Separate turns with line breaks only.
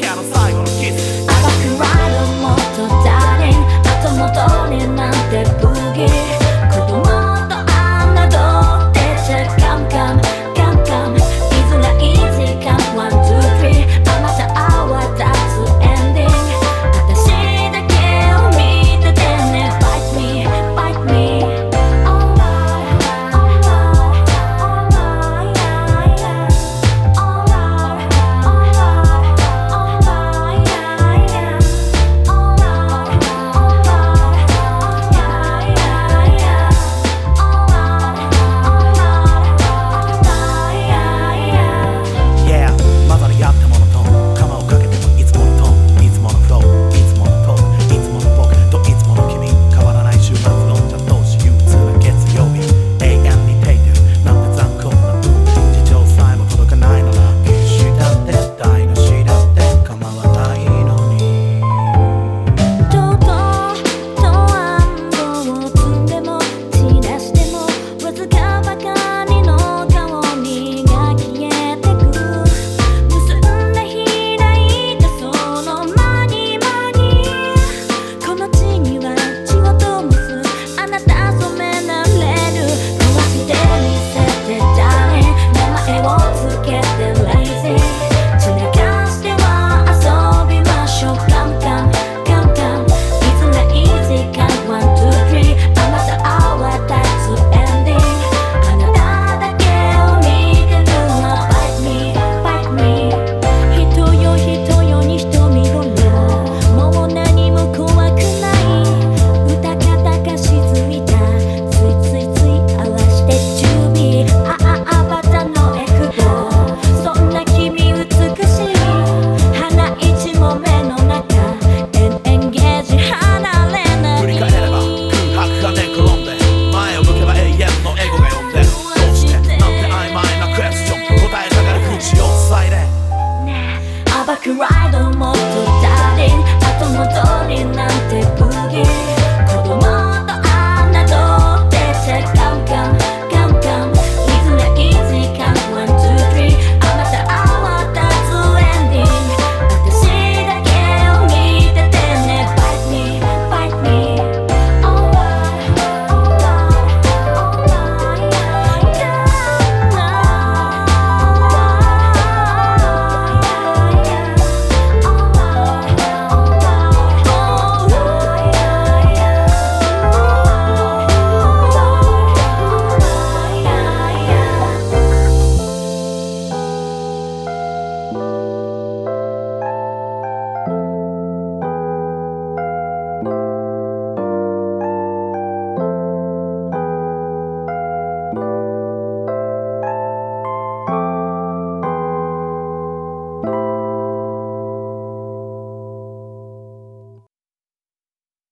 けあの最後のキス
甘くライドもっとダーリン後戻りなんてブギ子供とあんなどってちゃカムカムカムカム居づらい時間ワンツースリーあまた泡立つエンディング私だけを見ててね Bite me, bite me Alright, alright, alright, alright, alright,
Yeah 混ざり合ったモノトーン釜をかけてもいつものトーンいつものフローいつものトークいつもの僕といつもの君変わらない週末飲んじゃ同士憂鬱な月曜日永遠に停電なんて残酷な運命地上さえも届かないなら決したって台無しだって構わないのに
堂々と暗号を積んでも散らしてもわずかばかりの香りが消えてく結んだ開いたその間にこの地には血を灯すあなた染められる壊してみせて誰名前をつけて Lazy 散らかしては遊びましょうカムカムカムカムいつらい時間ワンツースリーあまた泡立つエンディングあなただけを見てるわ Bite me, bite me 人よ人よに瞳ごらもう何も怖くない歌方が沈いたついついつい合わして準備アバタのエクボそんな君美しい花一も目の中エンゲージ離れない
振り返れば空白が寝転んで前を向けば永遠のエゴが呼んでどうしてなんて曖昧なクエスチョン答えたがる口を塞いで
暴くライドもっ